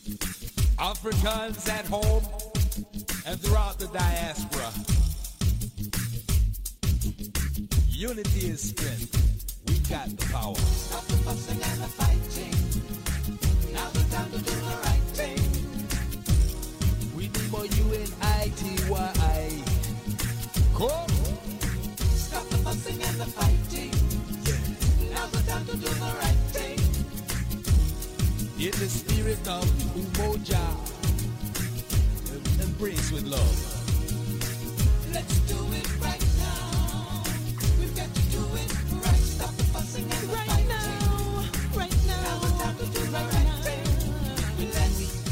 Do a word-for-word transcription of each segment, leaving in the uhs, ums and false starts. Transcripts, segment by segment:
Africans at home and throughout the diaspora. Unity is strength. We got the power. Stop the fussing and the fighting. Now's the time to do the right thing. We need more U N I T Y. Come. Stop the fussing and the fighting. Yeah. Now's the time to do the right thing. In the spirit of Umoja, embrace with love. Let's do it right now. We've got to do it right. Stop the fussing and the right fighting. Now, right now. Now's the time to do the right, right thing. Let's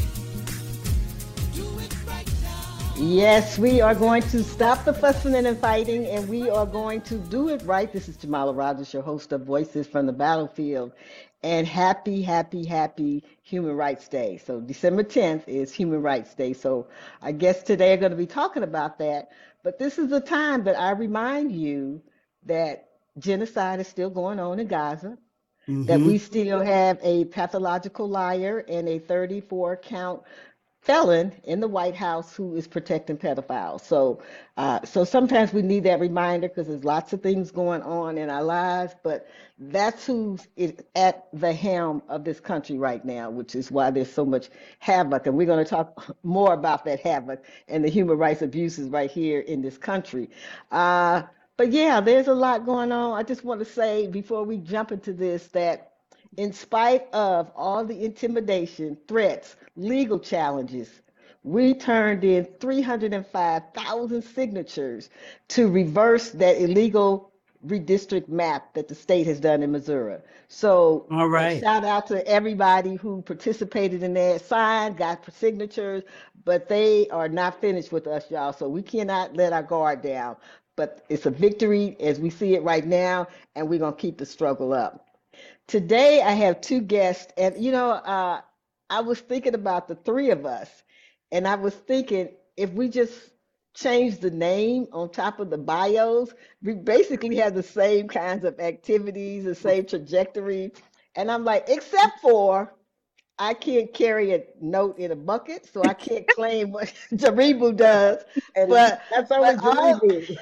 do it right now. Yes, we are going to stop the fussing and the fighting, and we are going to do it right. This is Jamala Rogers, your host of Voices from the Battlefield. And happy, happy, happy Human Rights Day. So December tenth is Human Rights Day. So I guess today I'm going to be talking about that. But this is the time that I remind you that genocide is still going on in Gaza, mm-hmm. that we still have a pathological liar and a thirty-four count felon in the White House who is protecting pedophiles. So uh, so sometimes we need that reminder because there's lots of things going on in our lives, but that's who's at the helm of this country right now, which is why there's so much havoc. And we're going to talk more about that havoc and the human rights abuses right here in this country. Uh, but yeah, there's a lot going on. I just want to say before we jump into this that in spite of all the intimidation, threats, legal challenges, we turned in three hundred five thousand signatures to reverse that illegal redistrict map that the state has done in Missouri. So all right. Shout out to everybody who participated in that, signed, got signatures, but they are not finished with us, y'all. So we cannot let our guard down. But it's a victory as we see it right now, and we're going to keep the struggle up. Today, I have two guests, and you know, uh, I was thinking about the three of us, and I was thinking if we just change the name on top of the bios, we basically have the same kinds of activities, the same trajectory. And I'm like, except for I can't carry a note in a bucket, so I can't claim what Jaribu does. And but that's only Jaribu.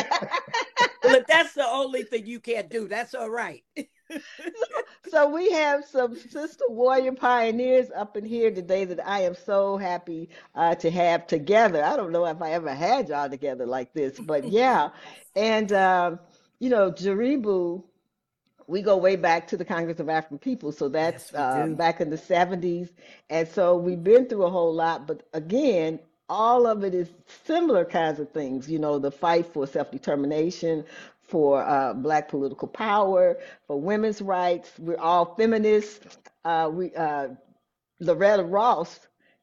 But that's the only thing you can't do. That's all right. So we have some sister warrior pioneers up in here today that I am so happy uh, to have together. I don't know if I ever had y'all together like this, but yeah. And, um, you know, Jaribu, we go way back to the Congress of African People. So that's yes, uh, back in the seventies. And so we've been through a whole lot. But again, all of it is similar kinds of things, you know, the fight for self-determination, for uh, Black political power, for women's rights. We're all feminists. Uh, we, uh, Loretta Ross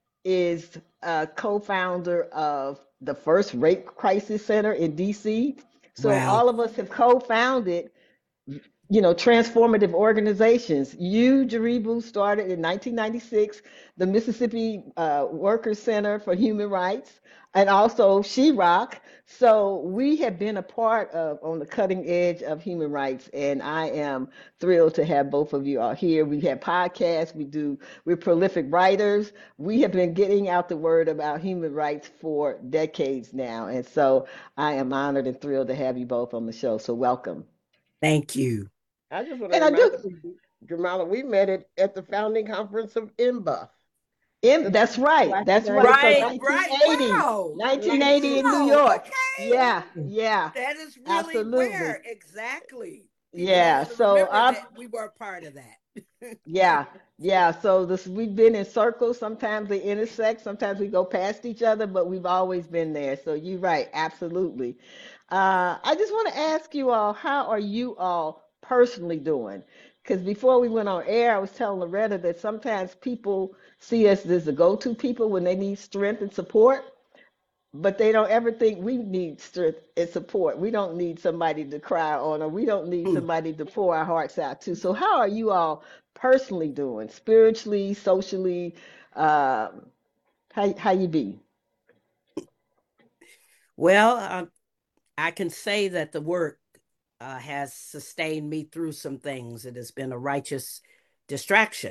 is a co-founder of the first rape crisis center in D C. So wow. All of us have co-founded, you know, transformative organizations. You, Jaribu, started in nineteen ninety-six, the Mississippi uh, Workers Center for Human Rights, and also She Rock. So we have been a part of on the cutting edge of human rights, and I am thrilled to have both of you all here. We have podcasts, we do, we're prolific writers. We have been getting out the word about human rights for decades now, and so I am honored and thrilled to have you both on the show. So welcome. Thank you. I just want to remind you, Jamala, we met it at the founding conference of M B U F. M, that's right. That's right. Right, so nineteen eighty, right. Wow. nineteen eighty in New York. Okay. Yeah, yeah. That is really absolutely. Where exactly. Yeah, so our, we were a part of that. yeah, yeah. So this we've been in circles. Sometimes they intersect. Sometimes we go past each other, but we've always been there. So you're right. Absolutely. Uh, I just want to ask you all, how are you all personally doing? Because before we went on air, I was telling Loretta that sometimes people see us as the go-to people when they need strength and support, but they don't ever think we need strength and support. We don't need somebody to cry on, or we don't need somebody to pour our hearts out to. So how are you all personally doing, spiritually, socially? Uh, how, how you be? Well, um, I can say that the work uh, has sustained me through some things. It has been a righteous distraction.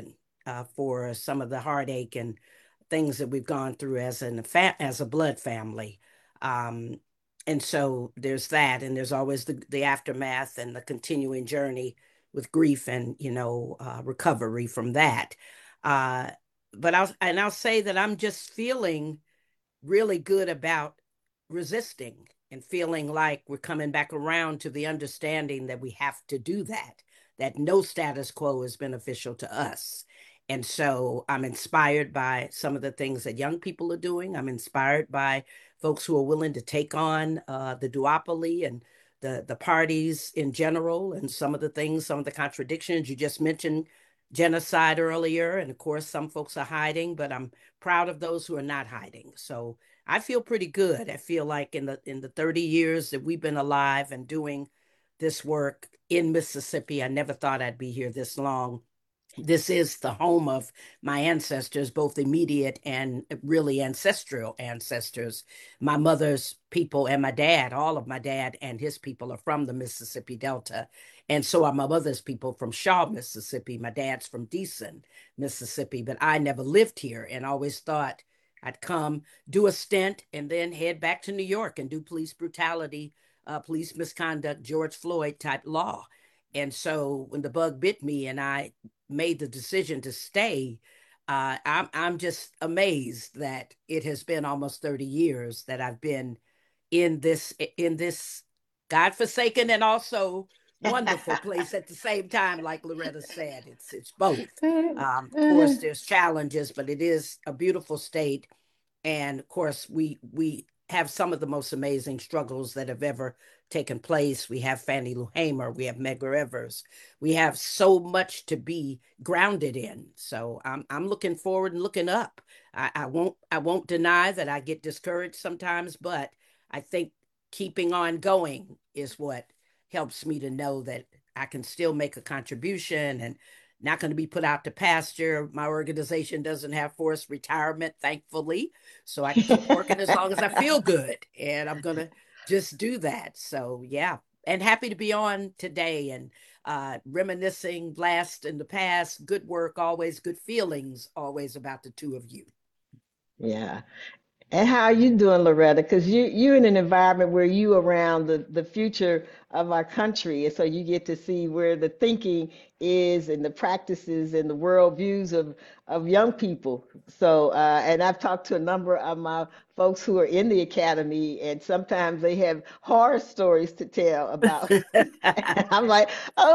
uh, for some of the heartache and things that we've gone through as an fa- as a blood family. Um, and so there's that, and there's always the, the aftermath and the continuing journey with grief and you know uh, recovery from that. Uh, but I'll and I'll say that I'm just feeling really good about resisting and feeling like we're coming back around to the understanding that we have to do that, that no status quo is beneficial to us. And so I'm inspired by some of the things that young people are doing. I'm inspired by folks who are willing to take on uh, the duopoly and the, the parties in general, and some of the things, some of the contradictions you just mentioned, genocide earlier. And of course, some folks are hiding, but I'm proud of those who are not hiding. So I feel pretty good. I feel like in the in the thirty years that we've been alive and doing this work in Mississippi, I never thought I'd be here this long. This is the home of my ancestors, both immediate and really ancestral ancestors. My mother's people and my dad, all of my dad and his people are from the Mississippi Delta. And so are my mother's people from Shaw, Mississippi. My dad's from Deason, Mississippi. But I never lived here and always thought I'd come, do a stint, and then head back to New York and do police brutality, uh, police misconduct, George Floyd type law. And so when the bug bit me and I made the decision to stay, uh, I'm I'm just amazed that it has been almost thirty years that I've been in this in this godforsaken and also wonderful place at the same time. Like Loretta said, it's it's both. Um, of course, there's challenges, but it is a beautiful state, and of course, we we have some of the most amazing struggles that have ever taken place. We have Fannie Lou Hamer, we have Medgar Evers, we have so much to be grounded in. So I'm I'm looking forward and looking up. I, I won't I won't deny that I get discouraged sometimes, but I think keeping on going is what helps me to know that I can still make a contribution and not going to be put out to pasture. My organization doesn't have forced retirement, thankfully. So I can keep working as long as I feel good. And I'm going to just do that. So, yeah. And happy to be on today and uh, reminiscing, blast in the past, good work, always good feelings, always about the two of you. Yeah. And how are you doing, Loretta? Because you you're in an environment where you around the, the future of our country, and so you get to see where the thinking is and the practices and the world views of of young people. So, uh, and I've talked to a number of my folks who are in the academy, and sometimes they have horror stories to tell about. And I'm like,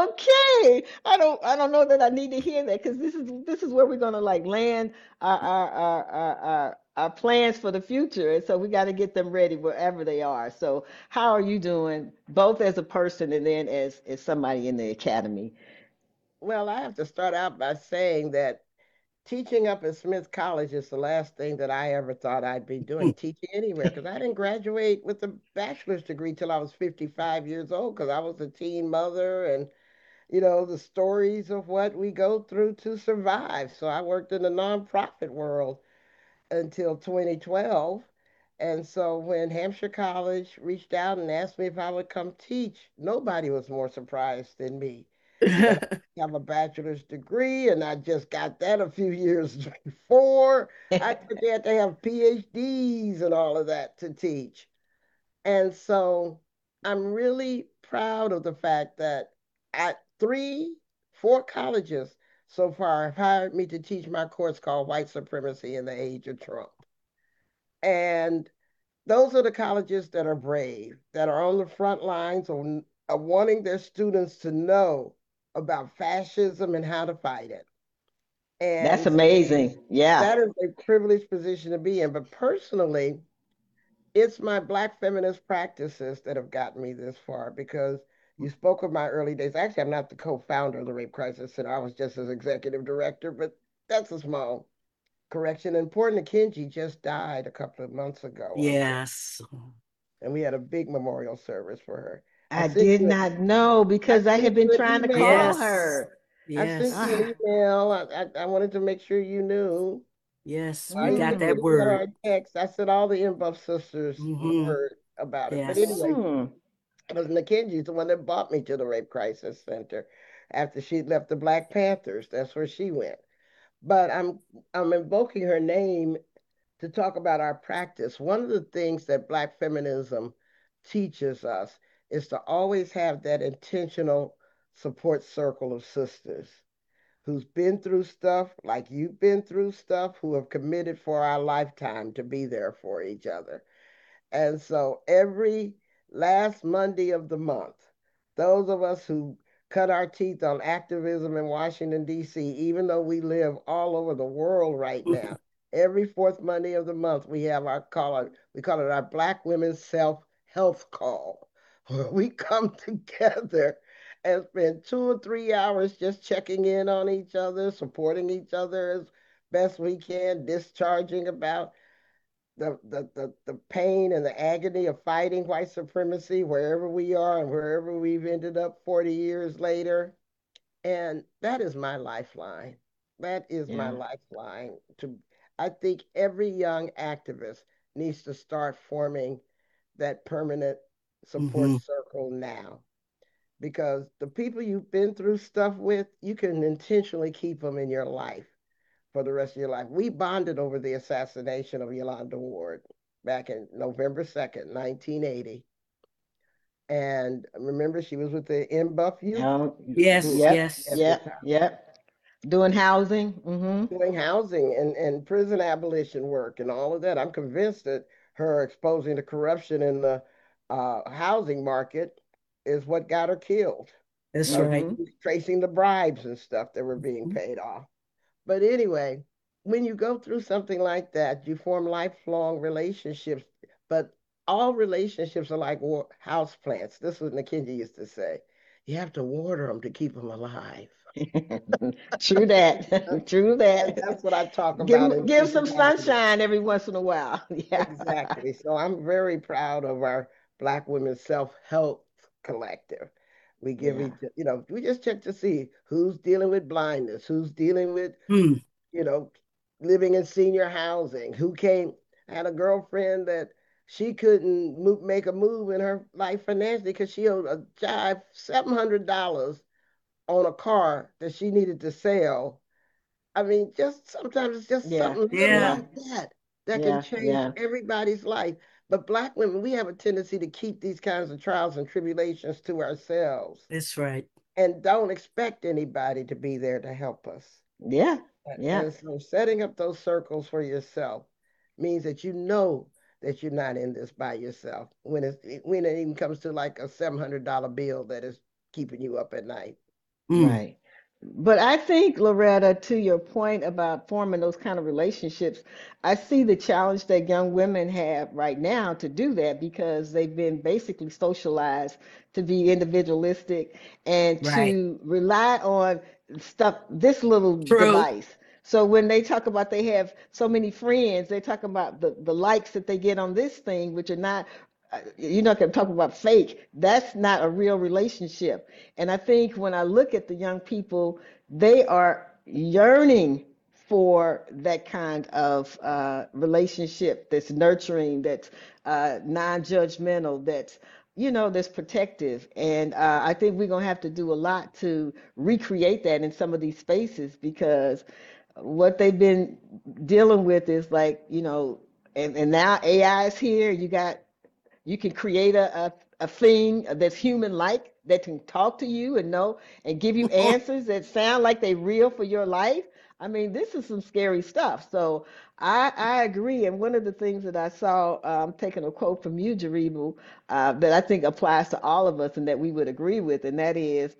okay, I don't I don't know that I need to hear that because this is this is where we're gonna like land our our our our, our our plans for the future. And so we got to get them ready wherever they are. So how are you doing, both as a person and then as, as somebody in the academy? Well, I have to start out by saying that teaching up at Smith College is the last thing that I ever thought I'd be doing, teaching anywhere, because I didn't graduate with a bachelor's degree till I was fifty-five years old, because I was a teen mother and, you know, the stories of what we go through to survive. So I worked in the nonprofit world until twenty twelve. And so when Hampshire College reached out and asked me if I would come teach, nobody was more surprised than me that I have a bachelor's degree, and I just got that a few years before. I thought they had to have PhDs and all of that to teach. And so I'm really proud of the fact that at three, four colleges so far have hired me to teach my course called White Supremacy in the Age of Trump. And those are the colleges that are brave, that are on the front lines of, of wanting their students to know about fascism and how to fight it. That's And amazing. Yeah. that is a privileged position to be in. But personally, it's my Black feminist practices that have gotten me this far, because you spoke of my early days. Actually, I'm not the co-founder of the Rape Crisis Center. I was just as executive director, but that's a small correction. And poor Nikinji just died a couple of months ago. Yes. And we had a big memorial service for her. I sent did you, not know because I I had sent been you an trying to call Yes. email. her. I sent Yes. you an Ah, email. I, I, I wanted to make sure you knew. Yes. I We even got mm, that put it in our word. text. I said all the N B U F sisters Hmm. heard about it. But Yes. anyway, mm. because Mackenzie's the one that brought me to the Rape Crisis Center after she left the Black Panthers. That's where she went. but I'm I'm invoking her name to talk about our practice. One of the things that Black feminism teaches us is to always have that intentional support circle of sisters who's been through stuff like you've been through stuff, who have committed for our lifetime to be there for each other. And so every last Monday of the month, those of us who cut our teeth on activism in Washington, D C, even though we live all over the world right now, every fourth Monday of the month, we have our call it, we call it our Black Women's Self-Health Call, where we come together and spend two or three hours just checking in on each other, supporting each other as best we can, discharging about the, the, the, the pain and the agony of fighting white supremacy wherever we are and wherever we've ended up forty years later. And that is my lifeline. That is my Yeah. lifeline. To, I think every young activist needs to start forming that permanent support hmm circle now. Because the people you've been through stuff with, you can intentionally keep them in your life for the rest of your life. We bonded over the assassination of Yolanda Ward back in November second, nineteen eighty. And remember, she was with the M Buff youth Oh, Yes, group yep, yes. at the yep, time, yep. Doing housing. Mm-hmm. doing housing and, and prison abolition work and all of that. I'm convinced that her exposing the corruption in the uh, housing market is what got her killed. That's Uh, right. Mm-hmm. tracing the bribes and stuff that were being Mhm. paid off. But anyway, when you go through something like that, you form lifelong relationships. But all relationships are like house plants. This is what Nikinji used to say. You have to water them to keep them alive. True that. True And that. that's what I talk Give about 'em- in give some teaching activism. sunshine every once in a while. Yeah. Exactly. So I'm very proud of our Black Women's Self-Help Collective. We give Yeah. each, you know, we just check to see who's dealing with blindness, who's dealing with, Mm. you know, living in senior housing, who came. I had a girlfriend that she couldn't move, make a move in her life financially because she owed a jive seven hundred dollars on a car that she needed to sell. I mean, just sometimes it's just Yeah. something little Yeah. Yeah. like that that can Yeah. change Yeah. everybody's life. But Black women, we have a tendency to keep these kinds of trials and tribulations to ourselves That's right. and don't expect anybody to be there to help us. Yeah. Yeah. And so setting up those circles for yourself means that you know that you're not in this by yourself when it's when it even comes to like a seven hundred dollar bill that is keeping you up at night. Mm. Right. But I think, Loretta, to your point about forming those kind of relationships, I see the challenge that young women have right now to do that because they've been basically socialized to be individualistic and Right. to rely on stuff, this little True. device. So when they talk about they have so many friends, they talk about the, the likes that they get on this thing, which are not, uh, you're not going to talk about fake. That's not a real relationship. And I think when I look at the young people, they are yearning for that kind of uh, relationship that's nurturing, that's uh, non-judgmental, that's you know that's protective. And uh, I think we're gonna have to do a lot to recreate that in some of these spaces because what they've been dealing with is like you know, and, and now A I is here. You got you can create a, a, a thing that's human like that can talk to you and know and give you answers that sound like they real for your life. I mean, this is some scary stuff. So I, I agree. And one of the things that I saw, um, taking a quote from you, Jaribu, uh, that I think applies to all of us and that we would agree with, and that is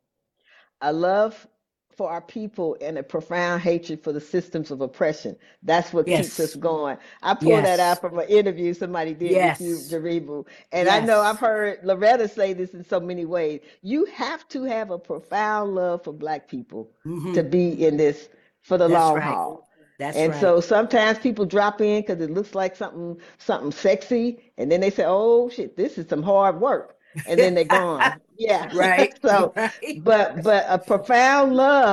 a love for our people and a profound hatred for the systems of oppression. That's what keeps us Yes. going. I pulled that out Yes. from an interview somebody did with you, Yes. Jaribu. And I know I've Yes. heard Loretta say this in so many ways. You have to have a profound love for Black people to hmm be in this for the That's long right. haul. That's And right. so sometimes people drop in because it looks like something something sexy, and then they say, "Oh shit, this is some hard work," and then they're gone. Yeah. Right. So, Right. but but a profound love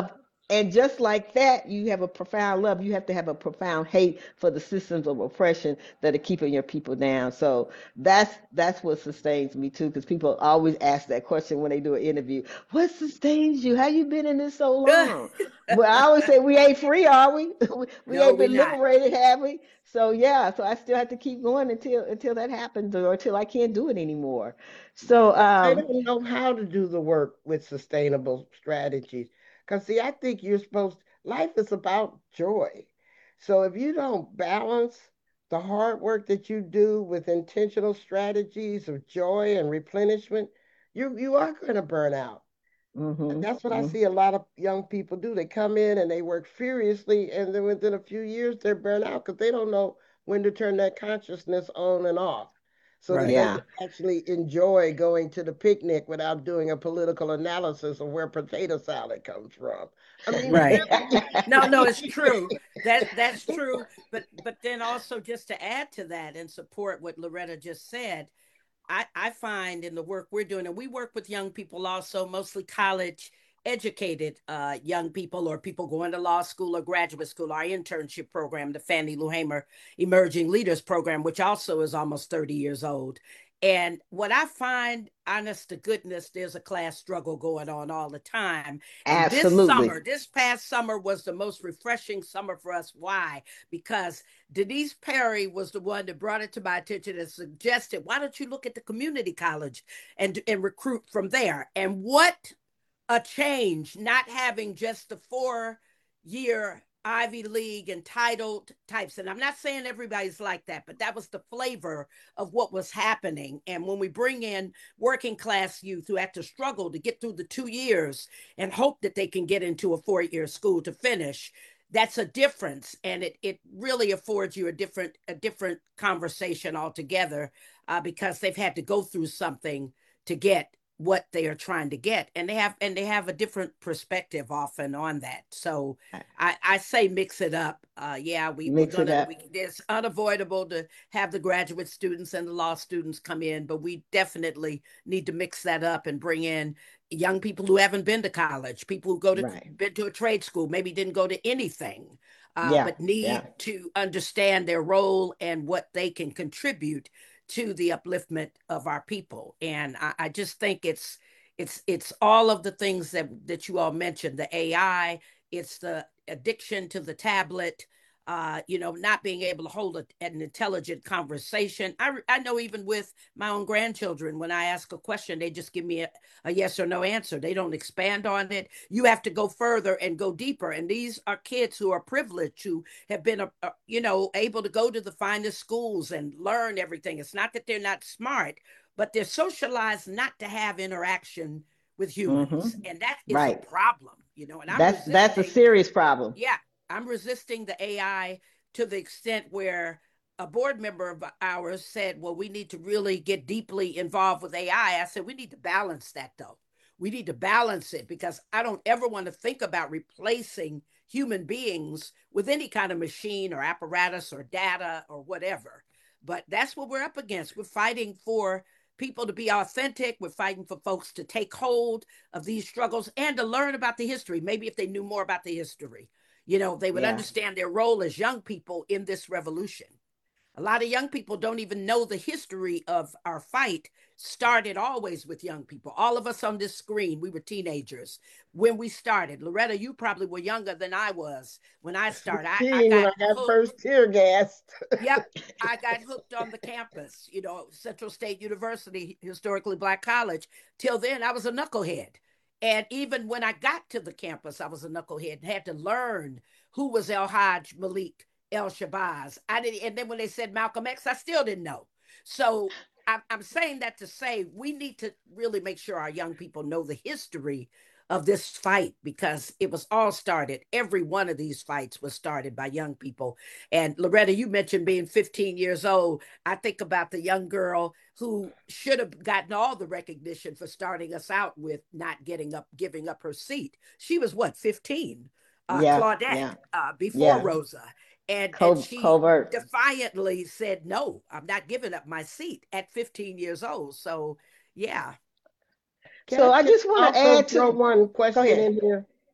And just like that, you have a profound love. You have to have a profound hate for the systems of oppression that are keeping your people down. So that's that's what sustains me too, because people always ask that question when they do an interview. What sustains you? How you been in this so long? Well, I always say we ain't free, are we? we we No, ain't we're been not. liberated, have we? So yeah, so I still have to keep going until until that happens or until I can't do it anymore. So They um don't know how to do the work with sustainable strategies. Because, see, I think you're supposed, life is about joy. So if you don't balance the hard work that you do with intentional strategies of joy and replenishment, you, you are going to burn out. mhm, That's what I mhm. see a lot of young people do. They come in and they work furiously, and then within a few years, they're burnt out because they don't know when to turn that consciousness on and off so that Right. they Yeah. can actually enjoy going to the picnic without doing a political analysis of where potato salad comes from. I mean, Right. No, no, it's really. true. That that's true. But but then also just to add to that and support what Loretta just said, I, I find in the work we're doing, and we work with young people also, mostly college educated uh, young people or people going to law school or graduate school, our internship program, the Fannie Lou Hamer Emerging Leaders Program, which also is almost thirty years old. And what I find, honest to goodness, there's a class struggle going on all the time. And this Absolutely. summer, this past summer was the most refreshing summer for us. Why? Because Denise Perry was the one that brought it to my attention and suggested, why don't you look at the community college and, and recruit from there? And what a change, not having just the four year Ivy League entitled types. And I'm not saying everybody's like that, but that was the flavor of what was happening. And when we bring in working class youth who have to struggle to get through the two years and hope that they can get into a four year school to finish, that's a difference. And it, it really affords you a different, a different conversation altogether uh, because they've had to go through something to get what they are trying to get, and they have and they have a different perspective often on that. So i i say mix it up. Uh yeah, we we're Mix it gonna up. we it's unavoidable to have the graduate students and the law students come in, but we definitely need to mix that up and bring in young people who haven't been to college, people who go to Right. been to a trade school, maybe didn't go to anything, uh, Yeah. but Yeah. need to understand their role and what they can contribute to the upliftment of our people. And I, I just think it's it's it's all of the things that that you all mentioned, the A I, it's the addiction to the tablet, uh, you know, not being able to hold a, an intelligent conversation. I, I know even with my own grandchildren, when I ask a question, they just give me a, a yes or no answer. They don't expand on it. You have to go further and go deeper. And these are kids who are privileged, who have been, a, a, you know, able to go to the finest schools and learn everything. It's not that they're not smart, but they're socialized not to have interaction with humans. Mm-hmm. And that is a Right. problem, you know, and I'm That's that's a resisting. serious problem. Yeah, I'm resisting the A I to the extent where a board member of ours said, well, we need to really get deeply involved with A I. I said, we need to balance that though. We need to balance it because I don't ever want to think about replacing human beings with any kind of machine or apparatus or data or whatever. But that's what we're up against. We're fighting for people to be authentic. We're fighting for folks to take hold of these struggles and to learn about the history. Maybe if they knew more about the history, you know, they would Yeah. understand their role as young people in this revolution. A lot of young people don't even know the history of our fight started always with young people. All of us on this screen, we were teenagers when we started. Loretta, you probably were younger than I was when I started. I, I sixteen when got I got hooked. first tear gassed. Yep, I got hooked on the campus, you know, Central State University, historically Black college. Till then, I was a knucklehead. And even when I got to the campus, I was a knucklehead and had to learn who was El Hajj Malik El Shabazz. I didn't, and then when they said Malcolm X, I still didn't know. So I'm, I'm saying that to say we need to really make sure our young people know the history of this fight because it was all started. Every one of these fights was started by young people. And Loretta, you mentioned being fifteen years old. I think about the young girl who should have gotten all the recognition for starting us out with not getting up, giving up her seat. She was what, fifteen? Uh, Yeah. Claudette, Yeah. uh, before Yeah. Rosa. And, and Co- she covert. defiantly said, no, I'm not giving up my seat at fifteen years old. So, yeah. Can So I I just just want to also add throw to. one Go question ahead. in here?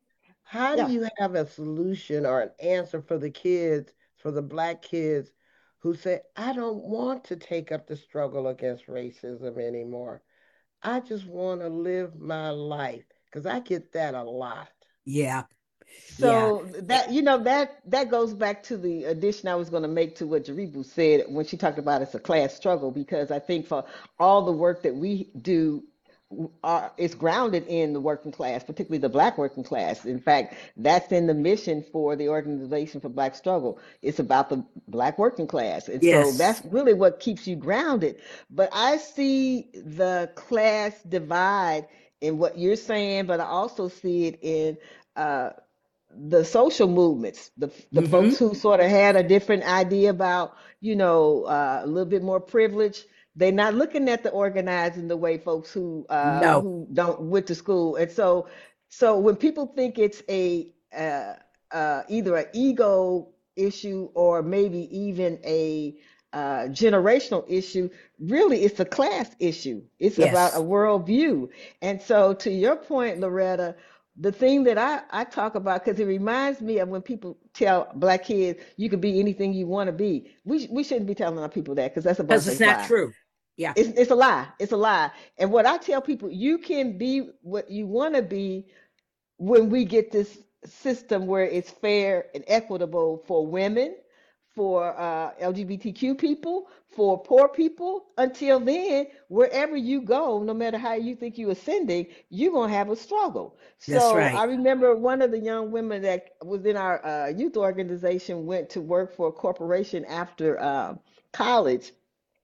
How do Yeah. you have a solution or an answer for the kids, for the Black kids who say, I don't want to take up the struggle against racism anymore. I just want to live my life? Because I get that a lot. Yeah, yeah. So Eh, that you know that that goes back to the addition I was going to make to what Jaribu said when she talked about it's a class struggle, because I think for all the work that we do are is grounded in the working class, particularly the Black working class. In fact, that's in the mission for the Organization for Black Struggle. It's about the Black working class, and so Yes. that's really what keeps you grounded. But I see the class divide in what you're saying, but I also see it in uh, the social movements, the the Mm-hmm. folks who sort of had a different idea about, you know, uh, a little bit more privilege. They're not looking at the organizing the way folks who uh, No, who don't went to school. And so, so when people think it's a uh, uh, either an ego issue or maybe even a uh, generational issue, really it's a class issue. It's about a yes. worldview. And so, to your point, Loretta, the thing that I, I talk about, because it reminds me of when people tell Black kids you can be anything you want to be. We, we shouldn't be telling our people that, because that's a bold Because it's faced not lie. true. Yeah, It's, it's a lie. It's a lie. And what I tell people, you can be what you want to be when we get this system where it's fair and equitable for women, for uh, L G B T Q people, for poor people. Until then, wherever you go, no matter how you think you're ascending, you're going to have a struggle. that's So I right. remember one of the young women that was in our uh, youth organization went to work for a corporation after uh, college,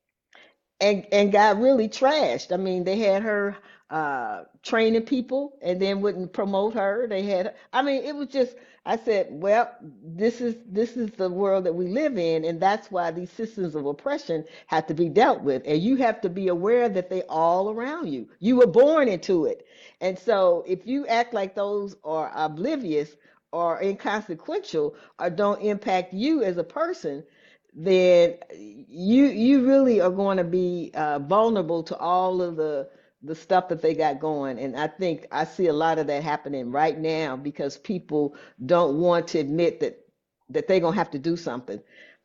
and and got really trashed. I mean, they had her uh training people and then wouldn't promote her. They had, I mean, it was just, I said, well, this is this is the world that we live in, and that's why these systems of oppression have to be dealt with. And you have to be aware that they all around you. You were born into it. And so if you act like those are oblivious or inconsequential or don't impact you as a person, then you you really are going to be uh, vulnerable to all of the the stuff that they got going. And I think I see a lot of that happening right now because people don't want to admit that that they're going to have to do something.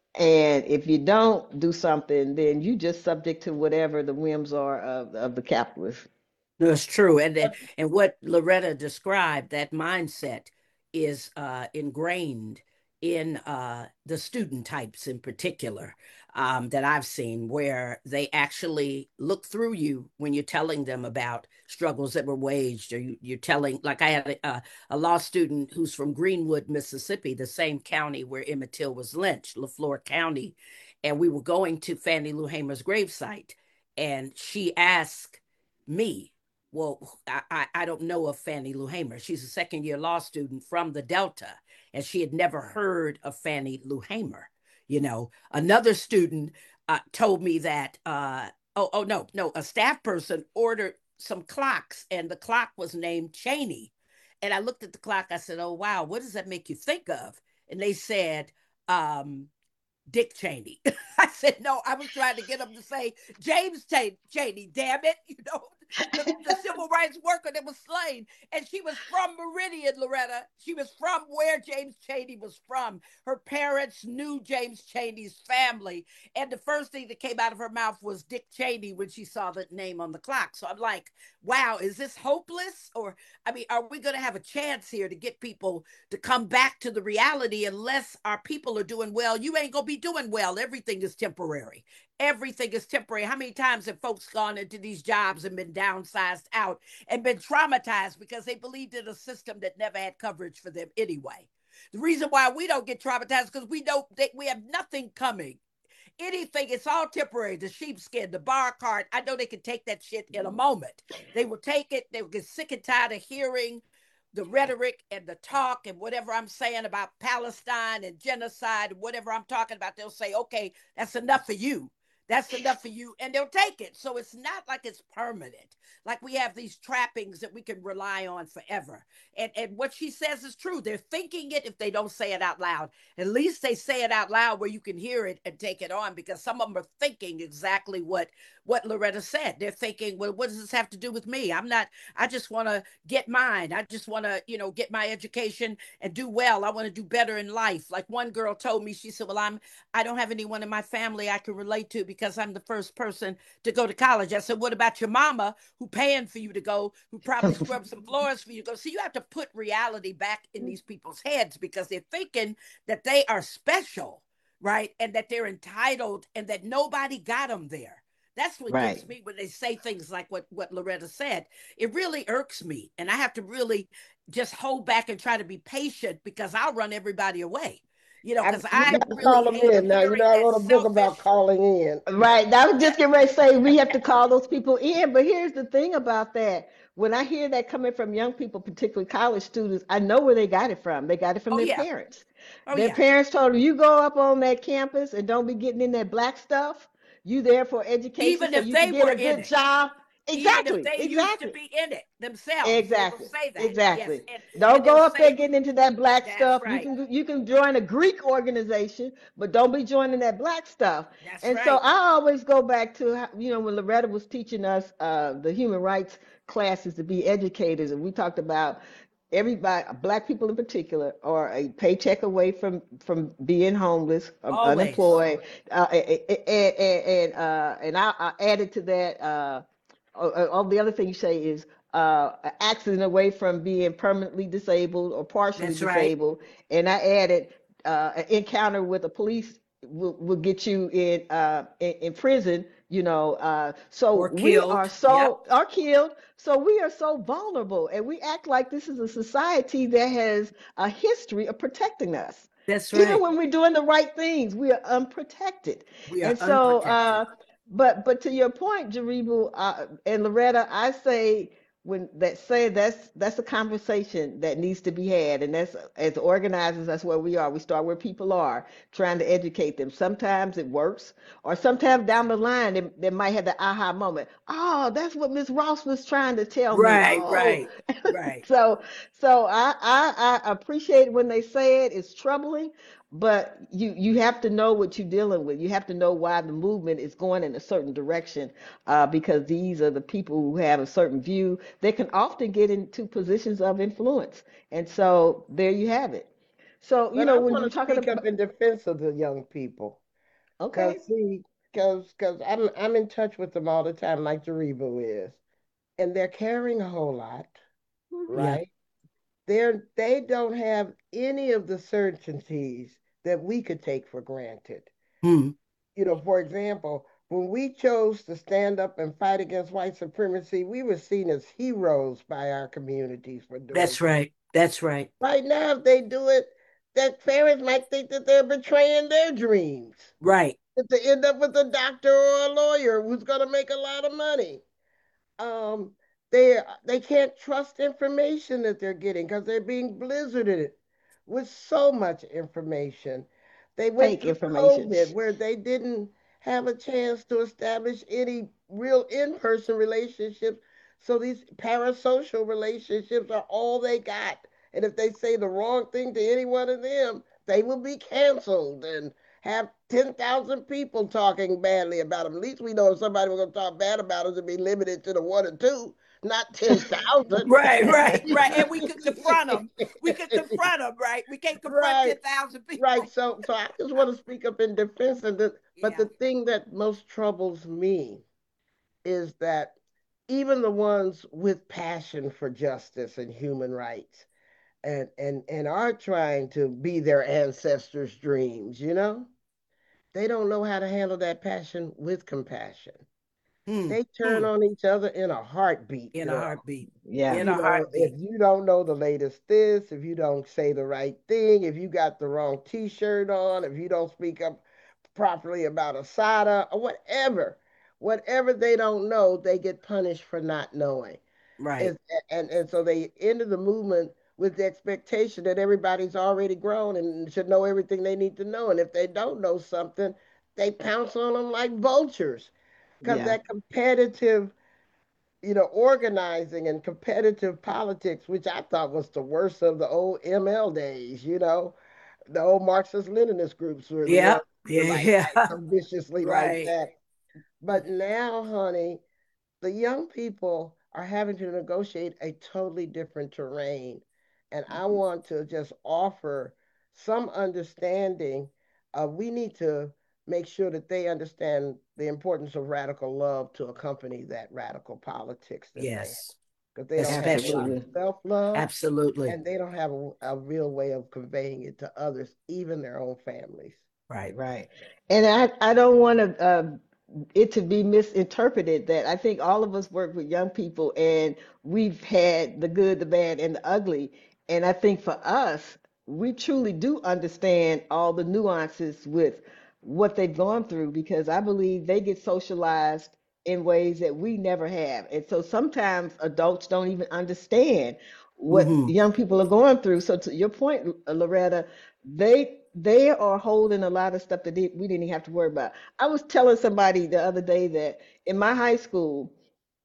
And if you don't do something, then you just subject to whatever the whims are of, of the capitalists. No, it's true. And then, and what Loretta described, that mindset is uh, ingrained in uh, the student types in particular, um, that I've seen, where they actually look through you when you're telling them about struggles that were waged, or you, you're telling, like I had a, a law student who's from Greenwood, Mississippi, the same county where Emmett Till was lynched, LaFleur County. And we were going to Fannie Lou Hamer's gravesite. And she asked me, well, I, I don't know of Fannie Lou Hamer. She's a second year law student from the Delta, and she had never heard of Fannie Lou Hamer. You know, another student uh, told me that, uh, oh, oh, no, no, a staff person ordered some clocks, and the clock was named Cheney. And I looked at the clock, I said, oh, wow, what does that make you think of? And they said, um, Dick Cheney. I said, no, I was trying to get him to say James Cheney, damn it. You know, the, the civil rights worker that was slain. And she was from Meridian, Loretta. She was from where James Cheney was from. Her parents knew James Cheney's family. And the first thing that came out of her mouth was Dick Cheney when she saw the name on the clock. So I'm like, wow, is this hopeless? Or, I mean, are we going to have a chance here to get people to come back to the reality? Unless our people are doing well, you ain't going to be doing well. Everything is temporary. Everything is temporary. How many times have folks gone into these jobs and been downsized out and been traumatized because they believed in a system that never had coverage for them anyway? The reason why we don't get traumatized is because we don't, they, we have nothing coming. Anything, it's all temporary. The sheepskin, the bar card, I know they can take that shit in a moment. They will take it. They will get sick and tired of hearing the rhetoric and the talk and whatever I'm saying about Palestine and genocide and whatever I'm talking about. They'll say, okay, that's enough for you. That's enough for you, and they'll take it. So it's not like it's permanent. Like we have these trappings that we can rely on forever. And and what she says is true. They're thinking it if they don't say it out loud. At least they say it out loud where you can hear it and take it on, because some of them are thinking exactly what what Loretta said. They're thinking, well, what does this have to do with me? I'm not, I just want to get mine. I just want to, you know, get my education and do well. I want to do better in life. Like one girl told me, she said, well, I'm I don't have anyone in my family I can relate to because I'm the first person to go to college. I said, what about your mama who paying for you to go, who probably scrubbed some floors for you to go? So you have to put reality back in these people's heads because they're thinking that they are special, right? And that they're entitled and that nobody got them there. That's what Right. gets me when they say things like what, what Loretta said. It really irks me. And I have to really just hold back and try to be patient because I'll run everybody away. You know, I, because you I got to really call them hate in now. You hearing know, I that wrote a book about selfish. calling in. Right. I was just getting ready to say we have to call those people in. But here's the thing about that. When I hear that coming from young people, particularly college students, I know where they got it from. They got it from Oh, their yeah. parents. Oh, Their yeah. parents told them, you go up on that campus and don't be getting in that black stuff. You there for education Even so if you can they get were a in good it, job. even if Exactly. they used to Exactly. be in it themselves, they will Exactly. say that. Yes. Exactly. And, Don't and they'll go up there say, getting into that black that's stuff. You right. can you can join a Greek organization, but don't be joining that black stuff. That's And so right. I always go back to how, you know, when Loretta was teaching us uh, the human rights classes to be educators, and we talked about everybody, black people in particular, are a paycheck away from from being homeless, um, Always. unemployed, uh, and and and, uh, and I, I added to that. Uh, oh, oh, oh, the other thing you say is uh, an accident away from being permanently disabled or partially That's right. disabled, and I added uh, an encounter with a police will, will get you in, uh, in in prison. You know, uh, so Or we are killed. Yep. so are killed. So we are so vulnerable, and we act like this is a society that has a history of protecting us. That's Even right. when we're doing the right things, we are unprotected. We are And so, unprotected. uh, but but to your point, Jaribu uh, and Loretta, I say when that say that's that's a conversation that needs to be had, and that's as organizers, that's where we are. We start where people are, trying to educate them. Sometimes it works, or sometimes down the line they, they might have the aha moment. Oh, that's what Miss Ross was trying to tell me. Right, Oh, right, right. so so I, I I appreciate when they say it. It's troubling, but you you have to know what you're dealing with. You have to know why the movement is going in a certain direction, uh, because these are the people who have a certain view. They can often get into positions of influence, and so there you have it. So you But know I when want you're to talking speak up about, in defense of the young people. okay, Because, see, because cause I'm, I'm in touch with them all the time, like Jaribu is. And they're carrying a whole lot, mhm, Yeah. right? They're, they don't have any of the certainties that we could take for granted. Hmm. You know, for example, when we chose to stand up and fight against white supremacy, we were seen as heroes by our communities for doing That's so. right. That's right. Right now, if they do it, that parents might think that they're betraying their dreams. Right. That they end up with a doctor or a lawyer who's going to make a lot of money. Um, they they can't trust information that they're getting because they're being blizzarded with so much information. They went fake through information. COVID where they didn't have a chance to establish any real in-person relationships. So these parasocial relationships are all they got. And if they say the wrong thing to any one of them, they will be canceled and have ten thousand people talking badly about them. At least we know if somebody was going to talk bad about us, it'd be limited to the one or two, not ten thousand. Right, right, right. And we could confront them. We could confront them, right? We can't confront Right, ten thousand right. people. So, so I just want to speak up in defense of the, but Yeah. the thing that most troubles me is that even the ones with passion for justice and human rights and, and, and are trying to be their ancestors' dreams, you know, they don't know how to handle that passion with compassion. Hmm. They turn Hmm. on each other in a heartbeat, In a girl. heartbeat. Yeah. In You a know, if heartbeat. you don't know the latest this, if you don't say the right thing, if you got the wrong t-shirt on, if you don't speak up properly about Asada or whatever, whatever they don't know, they get punished for not knowing. Right. Is and and so they enter the movement with the expectation that everybody's already grown and should know everything they need to know. And if they don't know something, they pounce on them like vultures because Yeah. that competitive, you know, organizing and competitive politics, which I thought was the worst of the old M L days, you know, the old Marxist Leninist groups were the ones Yep. who were Yeah. like Yeah. fight so viciously like Right. that. But now, honey, the young people are having to negotiate a totally different terrain. And I Mhm. want to just offer some understanding of we need to make sure that they understand the importance of radical love to accompany that radical politics that they have. Yes. Because they don't have enough Especially. Absolutely. self love Absolutely. and they don't have a, a real way of conveying it to others, even their own families. Right. Right. And I, I don't want to uh, it to be misinterpreted that I think all of us work with young people and we've had the good, the bad, and the ugly. And I think for us, we truly do understand all the nuances with what they've gone through because I believe they get socialized in ways that we never have. And so sometimes adults don't even understand what Hmm. young people are going through. So to your point, Loretta, they they are holding a lot of stuff that they, we didn't even have to worry about. I was telling somebody the other day that in my high school,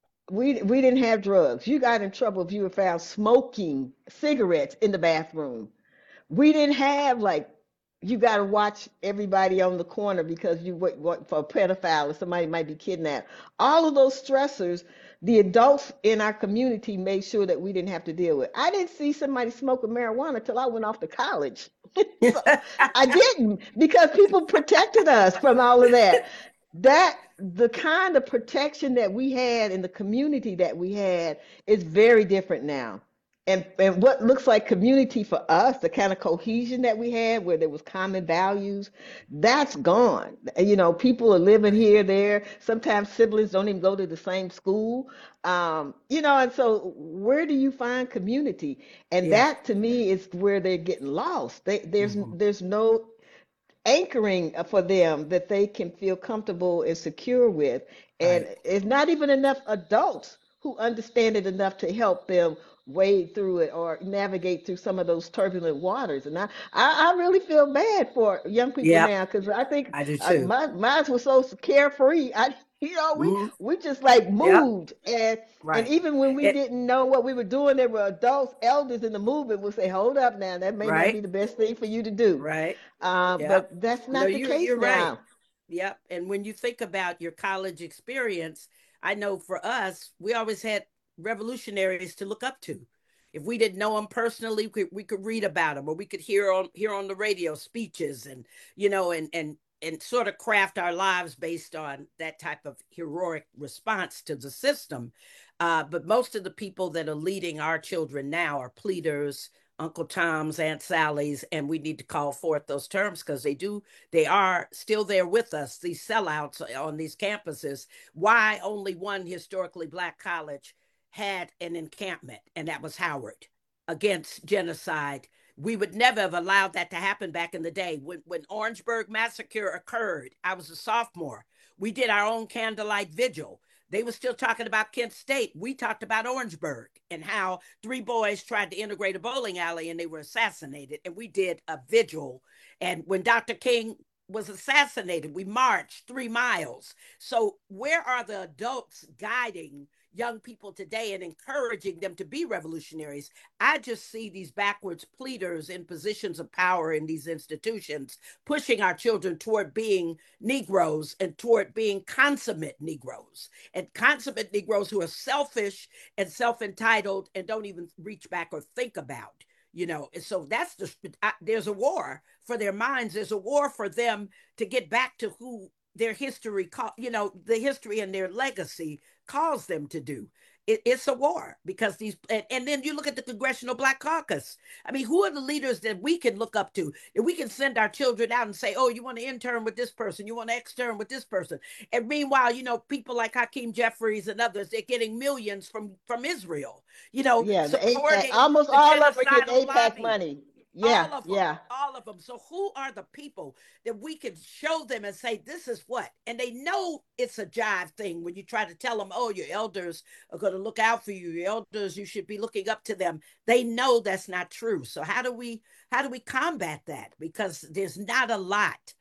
we we didn't have drugs. You got in trouble if you were found smoking cigarettes in the bathroom. We didn't have like you got to watch everybody on the corner because you wait, wait for a pedophile or somebody might be kidnapped. All of those stressors, the adults in our community made sure that we didn't have to deal with. I didn't see somebody smoking marijuana till I went off to college. So I didn't because people protected us from all of that. That the kind of protection that we had in the community that we had is very different now. And and what looks like community for us, the kind of cohesion that we had where there was common values, that's gone. You know, people are living Right. here, there. Sometimes siblings don't even go to the same school. Um, you know, and so where do you find community? And Yeah. that to me is where they're getting lost. They, there's Hmm. there's no anchoring for them that they can feel comfortable and secure with. And Right. it's not even enough adults who understand it enough to help them wade through it or navigate through some of those turbulent waters. And I, I, I really feel bad for young people Yep. now because I think I do uh, too. my, mine was so carefree. I, you know, we Hmm. we just like Yep. moved and and Right. even when we It. didn't know what we were doing, there were adults, elders in the movement would say, "Hold up, now that may not be Right. the best thing for you to do." Right. Uh, Yep. but that's No, not the you're case you're right. now. Yep. And when you think about your college experience, I know for us, we always had revolutionaries to look up to. If we didn't know them personally, we could, we could read about them or we could hear on hear on the radio speeches and you know and and and sort of craft our lives based on that type of heroic response to the system. Uh, but most of the people that are leading our children now are pleaders, Uncle Tom's, Aunt Sally's, and we need to call forth those terms because they do, they are still there with us, these sellouts on these campuses. Why only one historically Black college had an encampment, and that was Howard, against genocide? We would never have allowed that to happen back in the day. When, when Orangeburg Massacre occurred, I was a sophomore. We did our own candlelight vigil. They were still talking about Kent State. We talked about Orangeburg and how three boys tried to integrate a bowling alley and they were assassinated. And we did a vigil. And when Doctor King was assassinated, we marched three miles. So, where are the adults guiding young people today and encouraging them to be revolutionaries? I just see these backwards pleaders in positions of power in these institutions pushing our children toward being Negroes and toward being consummate Negroes and consummate Negroes who are selfish and self entitled and don't even reach back or think about. You know, and so that's the I, there's a war for their minds. There's a war for them to get back to who their history, call, you know, the history and their legacy calls them to do. It, it's a war because these, and, and then you look at the Congressional Black Caucus. I mean, who are the leaders that we can look up to? And we can send our children out and say, oh, you want to intern with this person, you want to extern with this person. And meanwhile, you know, people like Hakeem Jeffries and others, they're getting millions from, from Israel, you know, Yeah, the APAC, supporting almost the all of them are getting genocidal APAC lobby. money. Yeah, All of them, yeah, all of them. So who are the people that we can show them and say, this is what? And they know it's a jive thing when you try to tell them, oh, your elders are going to look out for you. Your elders, you should be looking up to them. They know that's not true. So how do we, how do we combat that? Because there's not a lot.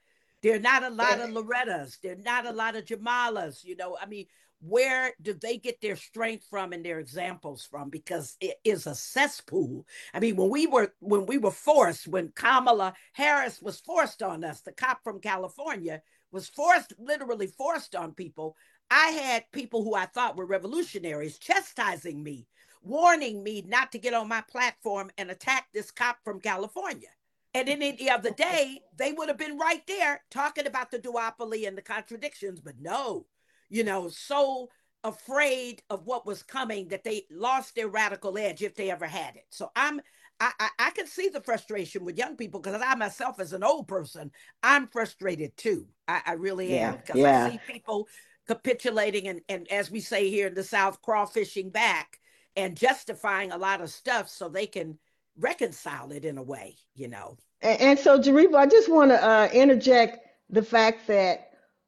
There are not a lot of Lorettas. There are not a lot of Jamalas. You know, I mean, where do they get their strength from and their examples from? Because it is a cesspool. I mean, when we were when we were forced, when Kamala Harris was forced on us, the cop from California was forced, literally forced on people. I had people who I thought were revolutionaries chastising me, warning me not to get on my platform and attack this cop from California. And then the other day, they would have been right there talking about the duopoly and the contradictions, but no, you know, so afraid of what was coming that they lost their radical edge if they ever had it. So I'm, I, I, I can see the frustration with young people because I myself, as an old person, I'm frustrated too. I, I really Yeah, am because yeah. I see people capitulating and, and, as we say here in the South, crawfishing back and justifying a lot of stuff so they can reconcile it in a way, you know. And, and so, Jarifa, I just want to uh, interject the fact that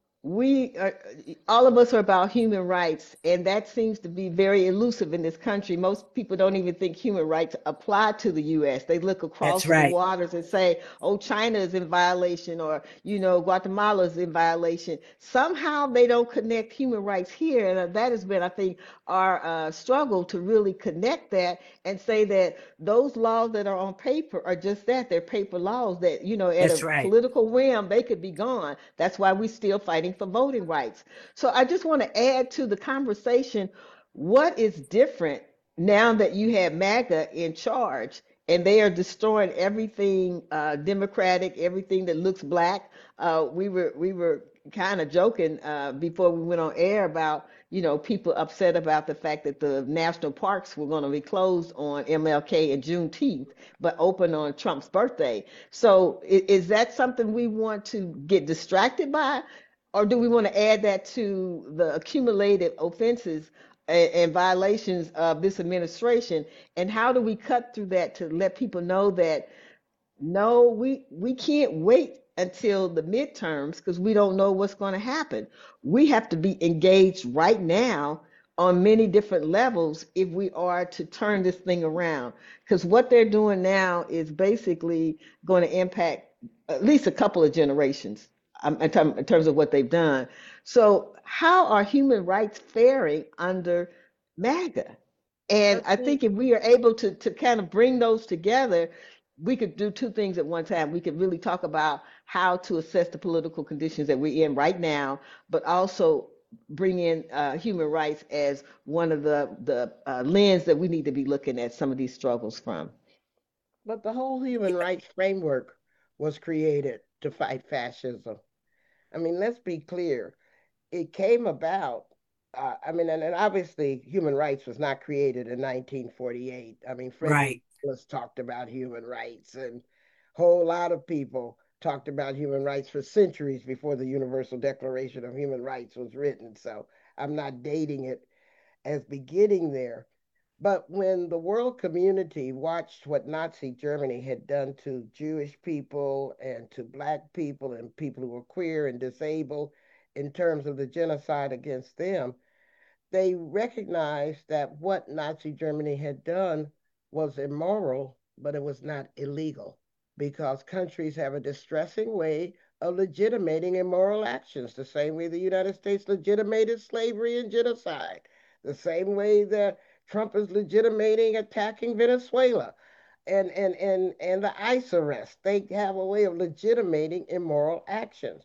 we are, all of us are about human rights, and that seems to be very elusive in this country. Most people don't even think human rights apply to the U S. They look across That's the right. waters and say, oh, China is in violation, or, you know, Guatemala is in violation. Somehow they don't connect human rights here. And that has been, I think, our uh, struggle to really connect that and say that those laws that are on paper are just that. They're paper laws that, you know, at a That's right. political realm, they could be gone. That's why we're still fighting for voting rights. So I just want to add to the conversation, what is different now that you have MAGA in charge and they are destroying everything uh, democratic, everything that looks black? Uh, we were we were kind of joking uh, before we went on air about, you know, people upset about the fact that the national parks were going to be closed on M L K and Juneteenth, but open on Trump's birthday. So is, is that something we want to get distracted by? Or do we want to add that to the accumulated offenses and, and violations of this administration? And how do we cut through that to let people know that no, we we can't wait until the midterms because we don't know what's going to happen. We have to be engaged right now on many different levels if we are to turn this thing around. Because what they're doing now is basically going to impact at least a couple of generations um, in, term, in terms of what they've done. So how are human rights faring under MAGA? And I think if we are able to to kind of bring those together, we could do two things at one time. We could really talk about how to assess the political conditions that we're in right now, but also bring in uh, human rights as one of the the uh, lens that we need to be looking at some of these struggles from. But the whole human rights framework was created to fight fascism. I mean, let's be clear. It came about, uh, I mean, and, and obviously human rights was not created in nineteen forty-eight. I mean, Frederick Right. Douglass talked about human rights, and a whole lot of people talked about human rights for centuries before the Universal Declaration of Human Rights was written. So I'm not dating it as beginning there. But when the world community watched what Nazi Germany had done to Jewish people and to Black people and people who were queer and disabled in terms of the genocide against them, they recognized that what Nazi Germany had done was immoral, but it was not illegal because countries have a distressing way of legitimating immoral actions, the same way the United States legitimated slavery and genocide, the same way that Trump is legitimating attacking Venezuela and, and, and, and the ICE arrest. They have a way of legitimating immoral actions.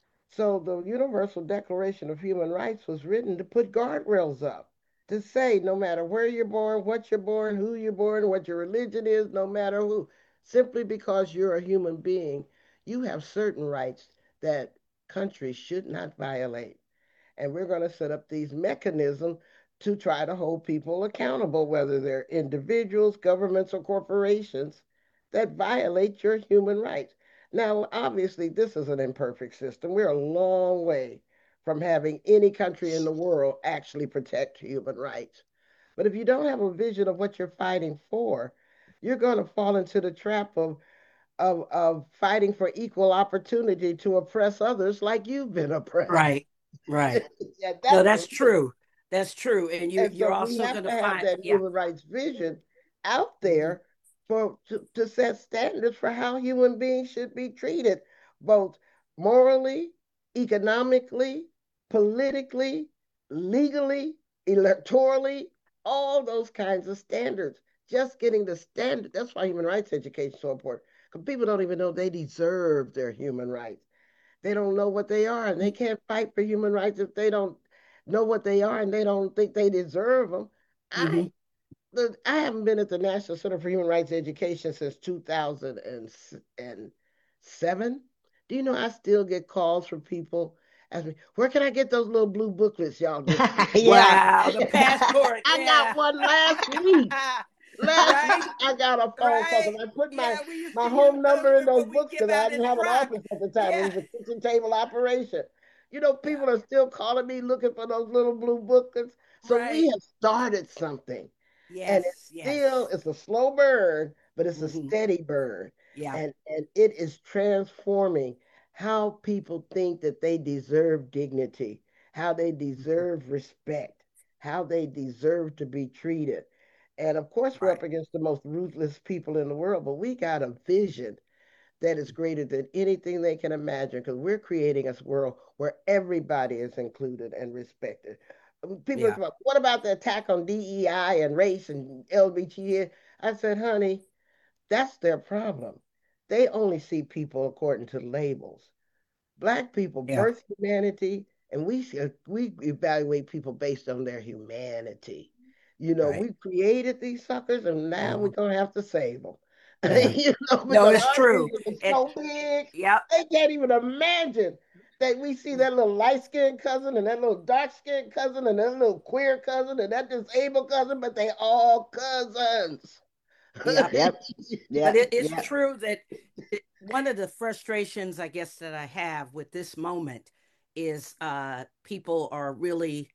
So the Universal Declaration of Human Rights was written to put guardrails up, to say no matter where you're born, what you're born, who you're born, what your religion is, no matter who, simply because you're a human being, you have certain rights that countries should not violate. And we're going to set up these mechanisms to try to hold people accountable, whether they're individuals, governments, or corporations that violate your human rights. Now, obviously, this is an imperfect system. We're a long way from having any country in the world actually protect human rights. But if you don't have a vision of what you're fighting for, you're going to fall into the trap of, of, of fighting for equal opportunity to oppress others like you've been oppressed. Right. Right. Yeah, No, that's that's the thing. true. That's true. And you And so you're we also have going to to have find, that yeah. human rights vision out Mhm. there for to, to set standards for how human beings should be treated, both morally, economically, politically, legally, electorally, all those kinds of standards. Just getting the standard. That's why human rights education is so important. Because people don't even know they deserve their human rights. They don't know what they are, and they can't fight for human rights if they don't know what they are and they don't think they deserve them. Mm-hmm. I the, I haven't been at the National Center for Human Rights Education since two thousand seven. Do you know I still get calls from people asking me, where can I get those little blue booklets y'all distribute? Yeah. Wow, the passport. I Yeah. got one last week. Last Right. week I got a phone call Right. because I put my, Yeah, we used my to home use number those in those when we books give because I out didn't in have an truck. office at the time. It Yeah. was a kitchen table operation. You know, Yeah. people are still calling me looking for those little blue booklets. So we Right. have started something. And it's Yes. still, Yes. it's a slow burn, but it's a Mm-hmm. steady burn. Yeah. And and it is transforming how people think that they deserve dignity, how they deserve respect, how they deserve to be treated. And of course, we're Right. up against the most ruthless people in the world, but we got a vision that is greater than anything they can imagine because we're creating a world where everybody is included and respected. Um, People Yeah. are about, what about the attack on D E I and race and L G B T? I said, honey, that's their problem. They only see people according to labels. Black people Yeah. birth humanity, and we we evaluate people based on their humanity. You know, Right. we created these suckers, and now we're Mm-hmm. gonna have to save them. Yeah. You know, No, because it's our true. vision is And so big, yeah. they can't even imagine that we see that little light skinned cousin and that little dark skinned cousin and that little queer cousin and that disabled cousin, but they all cousins. Yeah. Yep. But Yep. it, it's Yep. true that it, one of the frustrations, I guess, that I have with this moment is uh, people are really,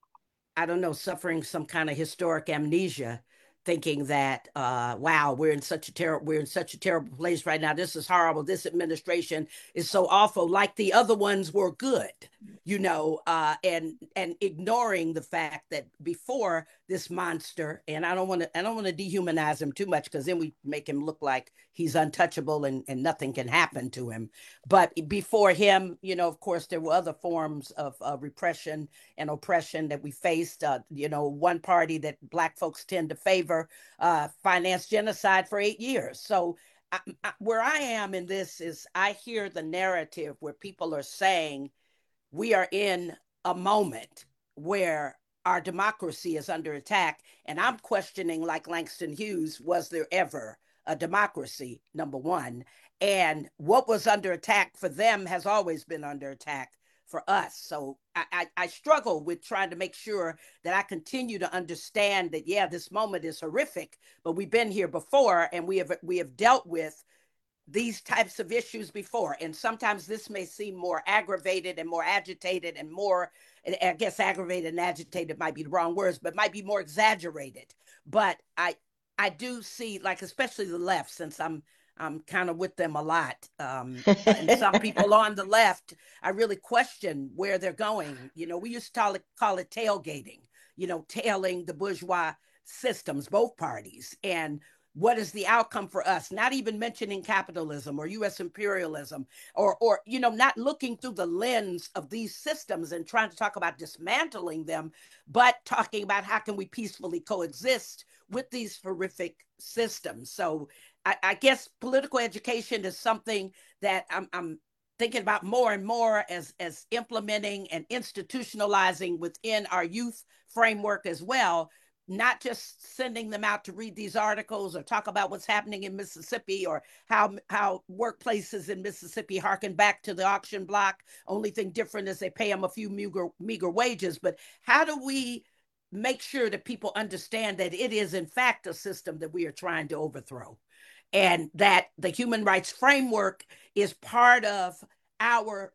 I don't know, suffering some kind of historic amnesia, thinking that, uh, wow, we're in such a terrible, we're in such a terrible place right now. This is horrible. This administration is so awful. Like the other ones were good, you know, uh, and and ignoring the fact that before this monster, and I don't want to, I don't want to dehumanize him too much because then we make him look like he's untouchable and and nothing can happen to him. But before him, you know, of course, there were other forms of uh, repression and oppression that we faced. Uh, you know, one party that Black folks tend to favor uh, financed genocide for eight years. So I, I, where I am in this is I hear the narrative where people are saying we are in a moment where our democracy is under attack. And I'm questioning, like Langston Hughes, was there ever a democracy, number one? And what was under attack for them has always been under attack for us. So I, I, I struggle with trying to make sure that I continue to understand that, yeah, this moment is horrific, but we've been here before and we have we have dealt with these types of issues before. And sometimes this may seem more aggravated and more agitated and more, I guess aggravated and agitated might be the wrong words, but might be more exaggerated. But I I do see, like, especially the left, since I'm I'm kind of with them a lot. Um, and some people on the left, I really question where they're going. You know, we used to call it, call it tailgating, you know, tailing the bourgeois systems, both parties. And what is the outcome for us? Not even mentioning capitalism or U S imperialism, or, or you know, not looking through the lens of these systems and trying to talk about dismantling them, but talking about how can we peacefully coexist with these horrific systems. So I, I guess political education is something that I'm, I'm thinking about more and more as, as implementing and institutionalizing within our youth framework as well, not just sending them out to read these articles or talk about what's happening in Mississippi or how how workplaces in Mississippi harken back to the auction block. Only thing different is they pay them a few meager, meager wages. But how do we make sure that people understand that it is in fact a system that we are trying to overthrow, and that the human rights framework is part of our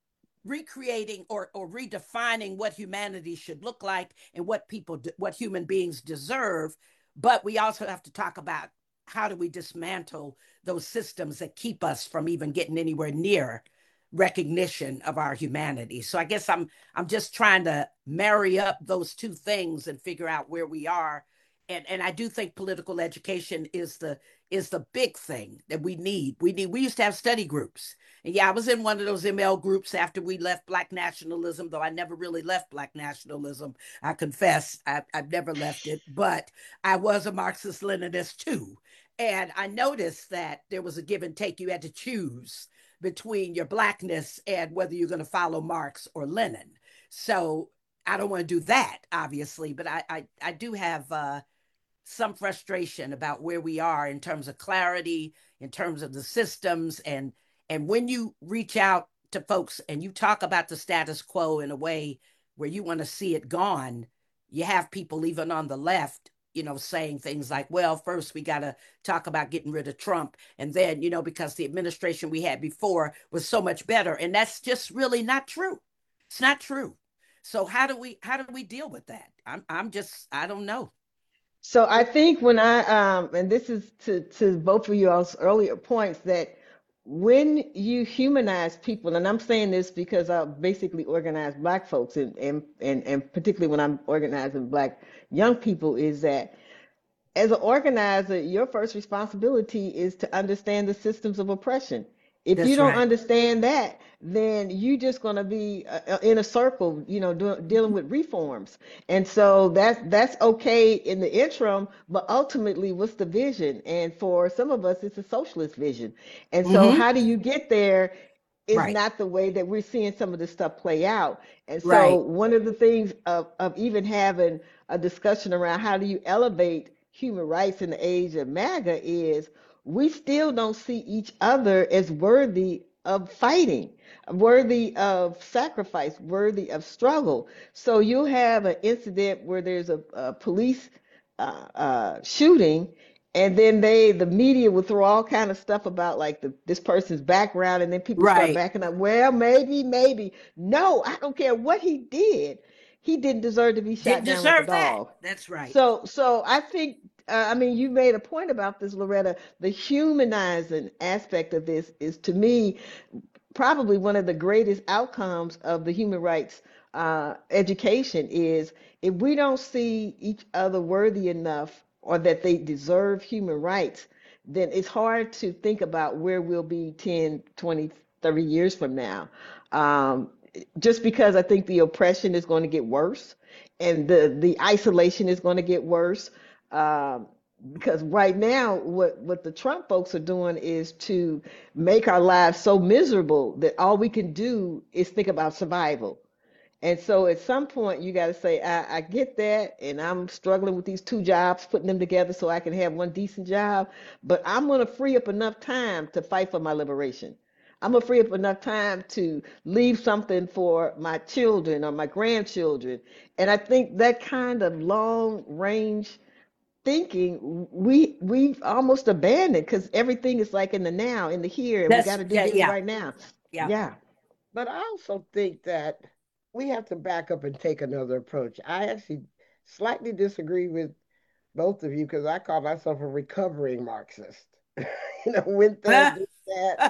recreating or, or redefining what humanity should look like and what people, what human beings deserve. But we also have to talk about how do we dismantle those systems that keep us from even getting anywhere near recognition of our humanity. So I guess I'm I'm just trying to marry up those two things and figure out where we are and and I do think political education is the is the big thing that we need. We need we used to have study groups. And yeah, I was in one of those M L groups after we left Black nationalism, though I never really left Black nationalism. I confess, I, I've never left it, but I was a Marxist Leninist too. And I noticed that there was a give and take. You had to choose between your Blackness and whether you're going to follow Marx or Lenin. So I don't want to do that, obviously, but I I, I do have uh, some frustration about where we are in terms of clarity, in terms of the systems, and and when you reach out to folks and you talk about the status quo in a way where you want to see it gone, you have people even on the left, you know, saying things like, well, first we got to talk about getting rid of Trump. And then, you know, because the administration we had before was so much better. And that's just really not true. It's not true. So how do we how do we deal with that? I'm I'm just I don't know. So I think when I um and this is to to both of y'all's earlier points that when you humanize people, and I'm saying this because I basically organize Black folks and and and, and particularly when I'm organizing Black young people, is that as an organizer, your first responsibility is to understand the systems of oppression. If you That's don't right. understand that, then you're just going to be uh, uh, in a circle, you know, do, dealing with reforms. And so that's that's okay in the interim, but ultimately, what's the vision? And for some of us, it's a socialist vision. And so, Mm-hmm. how do you get there? Is Right. not the way that we're seeing some of this stuff play out. And so, Right. one of the things of, of even having a discussion around how do you elevate human rights in the age of MAGA is we still don't see each other as worthy of fighting, worthy of sacrifice, worthy of struggle. So you'll have an incident where there's a, a police uh, uh, shooting, and then they, the media will throw all kind of stuff about like the this person's background, and then people start Right. backing up. Well, maybe, maybe. No, I don't care what he did. He didn't deserve to be Didn't shot down like a deserve that. dog. That's right. So, so I think, uh, I mean, you made a point about this, Loretta. The humanizing aspect of this is, to me, probably one of the greatest outcomes of the human rights uh, education is if we don't see each other worthy enough or that they deserve human rights, then it's hard to think about where we'll be ten, twenty, thirty years from now. Um, just because I think the oppression is going to get worse and the, the isolation is going to get worse. Um, because right now, what, what the Trump folks are doing is to make our lives so miserable that all we can do is think about survival. And so at some point, you got to say, I, I get that, and I'm struggling with these two jobs, putting them together so I can have one decent job, but I'm going to free up enough time to fight for my liberation. I'm going to free up enough time to leave something for my children or my grandchildren. And I think that kind of long range thinking we we've almost abandoned because everything is like in the now, in the here, and we got That's to do yeah, this yeah, right now. yeah. Yeah. But I also think that we have to back up and take another approach. I actually slightly disagree with both of you because I call myself a recovering Marxist. You know, went there, did that.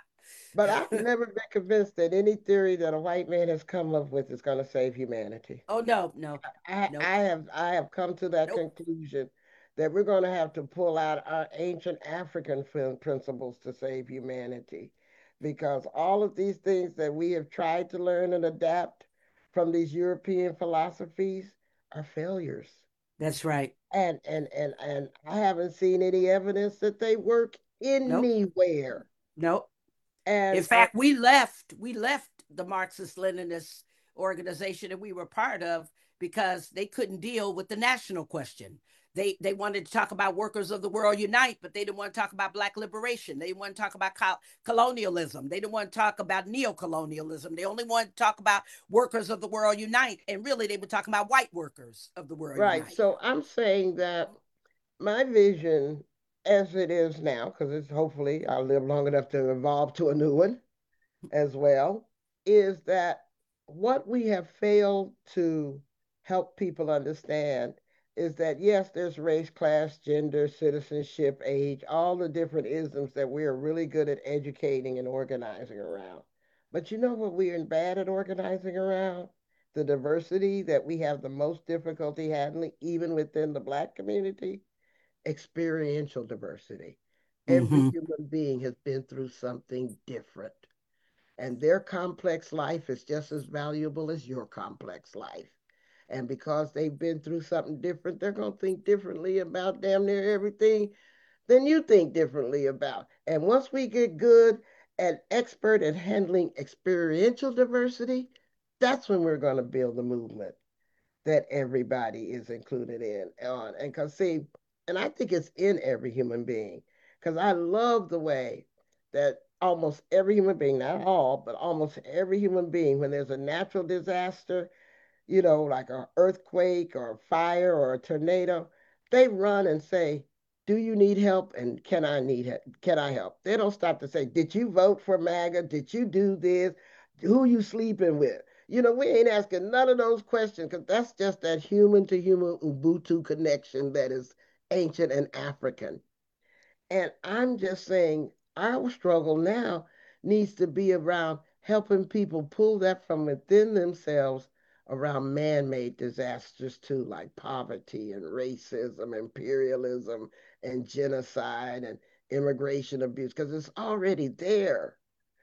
But I've never been convinced that any theory that a white man has come up with is going to save humanity. Oh no, no, I, nope, I have I have come to that nope. conclusion that we're going to have to pull out our ancient African principles to save humanity, because all of these things that we have tried to learn and adapt from these European philosophies are failures. That's right. And and and and I haven't seen any evidence that they work Nope, anywhere. nope. In And uh, fact, we left we left the Marxist Leninist organization that we were part of because they couldn't deal with the national question. They they wanted to talk about workers of the world unite, but they didn't want to talk about black liberation. They didn't want to talk about col- colonialism. They didn't want to talk about neo-colonialism. They only wanted to talk about workers of the world unite. And really they were talking about white workers of the world right, unite. so I'm saying that my vision as it is now, because it's hopefully I'll live long enough to evolve to a new one as well, is that what we have failed to help people understand is that yes, there's race, class, gender, citizenship, age, all the different isms that we are really good at educating and organizing around. But you know what we are bad at organizing around? the diversity that we have the most difficulty handling, even within the Black community? Experiential diversity. Every Mm-hmm. human being has been through something different, and their complex life is just as valuable as your complex life. And because they've been through something different, they're going to think differently about damn near everything than you think differently about. And once we get good and expert at handling experiential diversity, that's when we're going to build the movement that everybody is included in on. And because see, and I think it's in every human being, because I love the way that almost every human being, not all, but almost every human being, when there's a natural disaster, you know, like an earthquake or a fire or a tornado, they run and say, "Do you need help? And can I need help? Can I help?" They don't stop to say, "Did you vote for MAGA? Did you do this? Who you sleeping with?" You know, we ain't asking none of those questions because that's just that human to human Ubuntu connection that is ancient and African. And I'm just saying our struggle now needs to be around helping people pull that from within themselves around man made disasters too, like poverty and racism, imperialism and genocide and immigration abuse, because it's already there.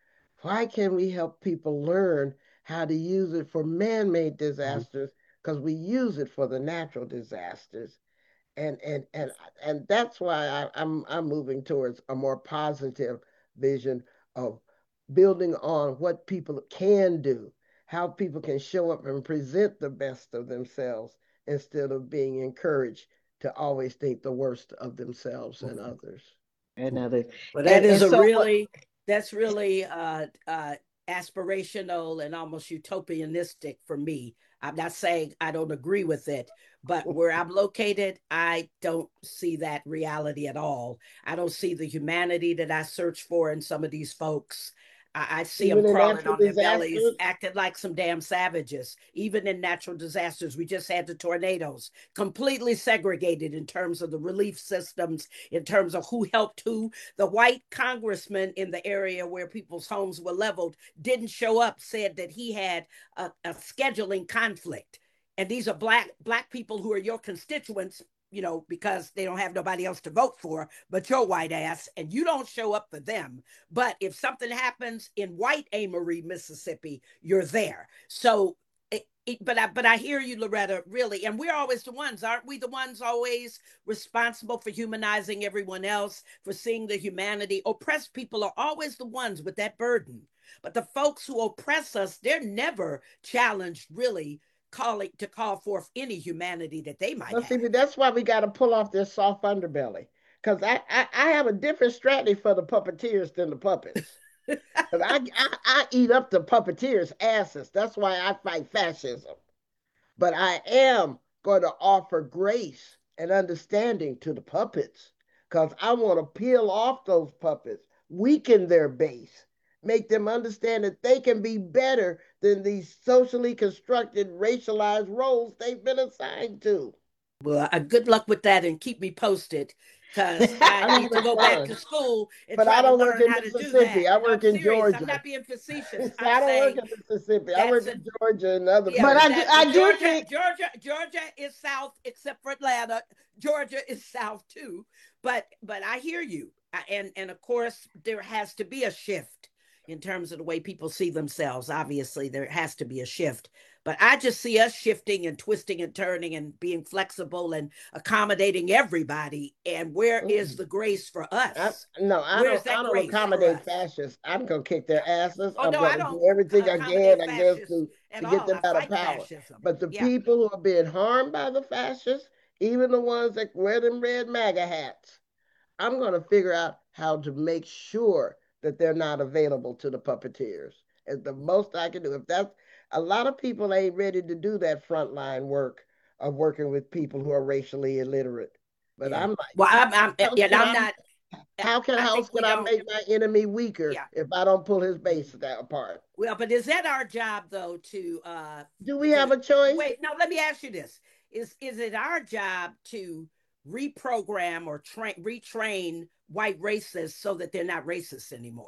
Why can't we help people learn how to use it for man made disasters? Because we use it for the natural disasters and and and and that's why I, I'm I'm moving towards a more positive vision of building on what people can do, how people can show up and present the best of themselves instead of being encouraged to always think the worst of themselves and others. And other, Well, that and is and a so what? really, that's really uh, uh, aspirational and almost utopianistic for me. I'm not saying I don't agree with it, but where I'm located, I don't see that reality at all. I don't see the humanity that I search for in some of these folks. I, I see them Even in crawling natural on their bellies, disasters, acting like some damn savages. Even in natural disasters, we just had the tornadoes, completely segregated in terms of the relief systems, in terms of who helped who. The white congressman in the area where people's homes were leveled didn't show up, said that he had a, a scheduling conflict. And these are black black people who are your constituents, you know, because they don't have nobody else to vote for but your white ass, and you don't show up for them. But if something happens in white Amory, Mississippi, you're there. So it, it, but I but I hear you, Loretta, really, and we're always the ones, aren't we? The ones always responsible for humanizing everyone else, for seeing the humanity. Oppressed people are always the ones with that burden. But the folks who oppress us, they're never challenged, really, calling to call forth any humanity that they might well, see, have. that's why we got to pull off this soft underbelly. Because I, I, I have a different strategy for the puppeteers than the puppets. Because I, I, I eat up the puppeteers' asses. That's why I fight fascism. But I am going to offer grace and understanding to the puppets because I want to peel off those puppets, weaken their base, make them understand that they can be better than these socially constructed, racialized roles they've been assigned to. Well, uh, good luck with that and keep me posted because I I'm need to having go back fun. to school and But try I to don't work learn in how to do that. Mississippi. I No, I'm work in serious. I'm Georgia. not being facetious. So I'm I don't work saying in Mississippi. I work that's a, in Georgia and other yeah, But but I places. do, that but I do Georgia, think Georgia, Georgia is south except for Atlanta. Georgia is south too. But but I hear you. I, and and of course there has to be a shift in terms of the way people see themselves. Obviously, there has to be a shift. But I just see us shifting and twisting and turning and being flexible and accommodating everybody. And where is Mm. the grace for I, us? no, I Where's don't. that I don't grace for accommodate us? fascists. I'm gonna kick their Yeah. asses. Oh I'm no, I gonna don't do everything I can, accommodate I guess, fascists to at to get all. them I out of fight power. fascism. But the Yeah. people who are being harmed by the fascists, even the ones that wear them red MAGA hats, I'm gonna figure out how to make sure that they're not available to the puppeteers. It's the most I can do. If that's a lot of people ain't ready to do that frontline work of working with people who are racially illiterate. But Yeah. I'm like, Well, I'm, I'm how and can I'm I not. how can I how think we can I don't. make my enemy weaker Yeah. if I don't pull his base apart? Well, but is that our job though to uh Do we to have a choice? wait? No, let me ask you this: is is it our job to reprogram or train retrain white racists so that they're not racist anymore?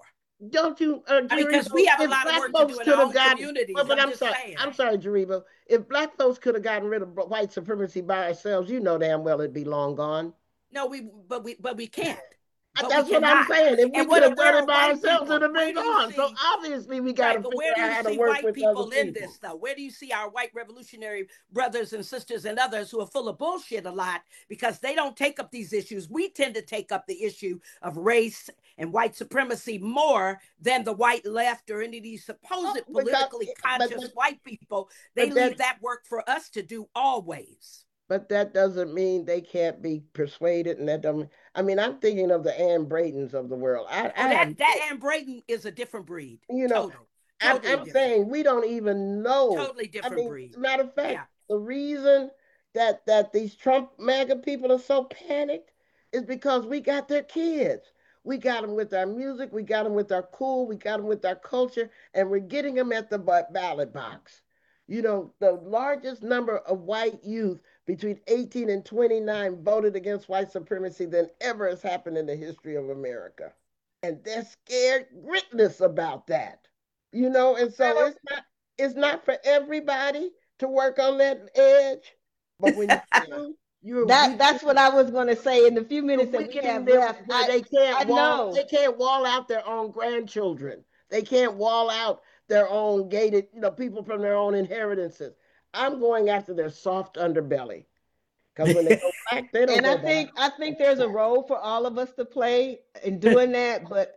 don't you, uh, I mean, because Jericho, we have a if lot of black work to folks do in could our have own gotten, well, communities. but I'm I'm just sorry, saying. I'm sorry, Jericho. If black folks could have gotten rid of white supremacy by ourselves, you know damn well it'd be long gone. No, we but we but we can't. Uh, But we That's what I'm cannot. saying. If we And could what have are done where it are by white ourselves, it'd people? have Where been do you gone. So see obviously, we got right, to but figure where do out you how to see work white with other people in people. this though? Where do you see our white revolutionary brothers and sisters and others who are full of bullshit a lot because they don't take up these issues? We tend to take up the issue of race and white supremacy more than the white left or any of these supposed Oh, because, politically but conscious that, white people. They but that leave that work for us to do always. But that doesn't mean they can't be persuaded, and that doesn't. I mean, I'm thinking of the Ann Bradens of the world. I, Oh, I that have, that Ann Braden is a different breed. you know, Total, I'm, totally I'm different, saying we don't even know. totally I different mean, breed. as a matter of fact, Yeah. the reason that that these Trump MAGA people are so panicked is because we got their kids. We got them with our music, we got them with our cool, we got them with our culture, and we're getting them at the ballot box. You know, the largest number of white youth between eighteen and twenty-nine voted against white supremacy than ever has happened in the history of America. And they're scared witless about that. You know, and so it's not it's not for everybody to work on that edge, but when you do, you're That weakening that's what I was going to say in the few you're minutes that we weakening have them left. where I they I can't wall know. they can't wall out their own grandchildren. They can't wall out their own gated, you know, people from their own inheritances. I'm going after their soft underbelly. Because when they go back, they don't And I go back. think I think there's a role for all of us to play in doing that. But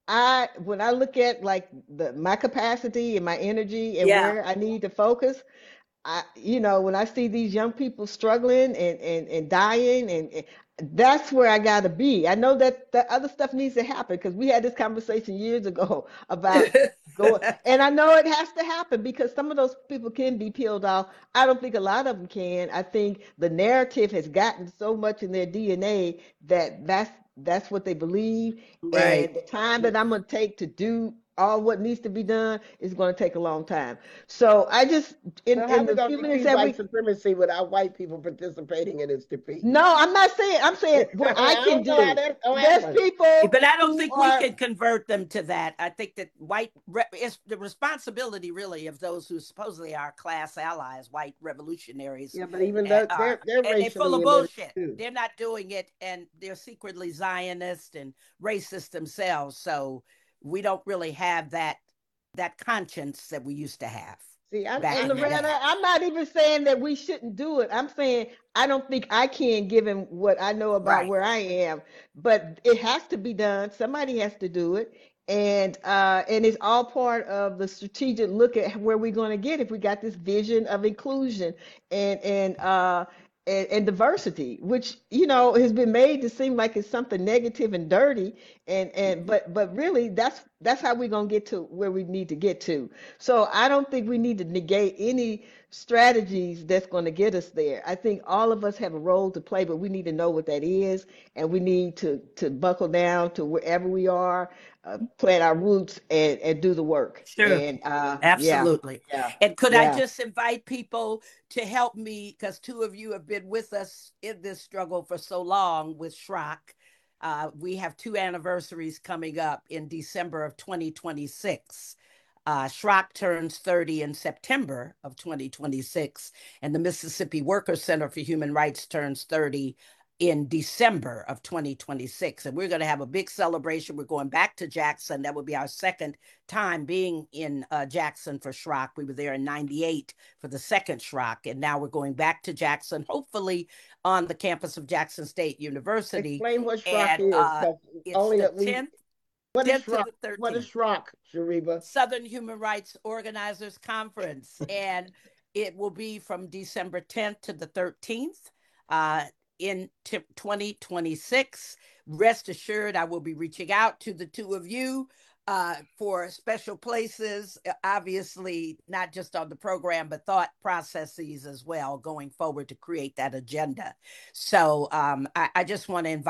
I when I look at like the my capacity and my energy and Yeah. where I need to focus, I, you know, when I see these young people struggling and and, and dying, and, and that's where I gotta be. I know that the other stuff needs to happen because we had this conversation years ago about going, and I know it has to happen because some of those people can be peeled off. I don't think a lot of them can. I think the narrative has gotten so much in their D N A that that's that's what they believe, Right. and the time that I'm gonna take to do all what needs to be done is going to take a long time. So I just in So how are in we the going few to minutes defeat that white we supremacy without white people participating in its defeat? no, I'm not saying I'm saying what I I can don't know how do. that's going to There's happen. people But I don't who think we are can convert them to that. I think that white it's the responsibility really of those who supposedly are class allies, white revolutionaries, Yeah, but even and though are they're they're and they're full racially of embittered bullshit. too. They're not doing it, and they're secretly Zionist and racist themselves. So we don't really have that that conscience that we used to have See, I'm back and in the day. Loretta, I'm not even saying that we shouldn't do it. I'm saying I don't think I can given what I know about Right. where I am, but it has to be done. Somebody has to do it. And uh, and it's all part of the strategic look at where we're going to get if we got this vision of inclusion and and uh, and, and diversity, which you know has been made to seem like it's something negative and dirty, and and but but really that's that's how we're gonna get to where we need to get to. So I don't think we need to negate any strategies that's going to get us there. I think all of us have a role to play, but we need to know what that is, and we need to to buckle down to wherever we are, uh, plant our roots, and and do the work. Sure. And uh, yeah, Absolutely. yeah, And could I yeah. just invite people to help me because two of you have been with us in this struggle for so long with Schrock. Uh, we have two anniversaries coming up in December of twenty twenty-six. Uh, Schrock turns thirty in September of twenty twenty-six, and the Mississippi Workers Center for Human Rights turns thirty in December of twenty twenty-six. And we're going to have a big celebration. We're going back to Jackson. That will be our second time being in uh, Jackson for Schrock. We were there in ninety-eight for the second Schrock, and now we're going back to Jackson, hopefully on the campus of Jackson State University. Explain what Schrock And is. uh, 'Cause it's only the we. tenth, What is tenth to Schrock? the What is thirteenth. Schrock, Shariba? Southern Human Rights Organizers Conference, and it will be from December tenth to the thirteenth uh, in twenty twenty-six. Rest assured, I will be reaching out to the two of you uh, for special places, obviously not just on the program, but thought processes as well going forward to create that agenda. So um, I, I just want to invite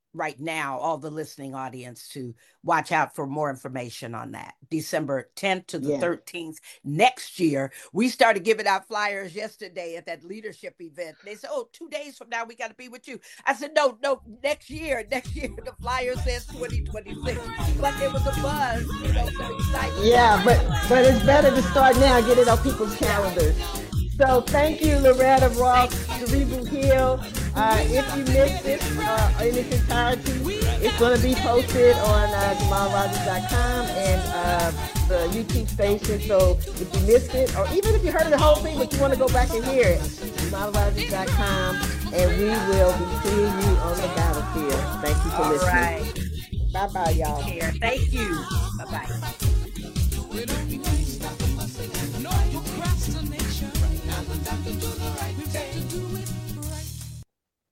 right now, all the listening audience, to watch out for more information on that. December tenth to the Yeah. thirteenth next year. We started giving out flyers yesterday at that leadership event. They said, oh, two days from now, we got to be with you. I said, no, no, next year, next year, the flyer says twenty twenty-six. But there was a buzz, you know, so excited. Yeah, but but it's better to start now, get it on people's calendars. So thank you, Loretta Ross, Cerebral Hill. Uh, if you missed it uh, in its entirety, it's going to be posted on uh, Jamal Rogers dot com and uh, the YouTube station. So if you missed it, or even if you heard the whole thing but you want to go back and hear it, Jamal Rogers dot com, and we will be seeing you on the battlefield. Thank you for All listening. right. Bye-bye, y'all. Take care. Thank you. Bye-bye.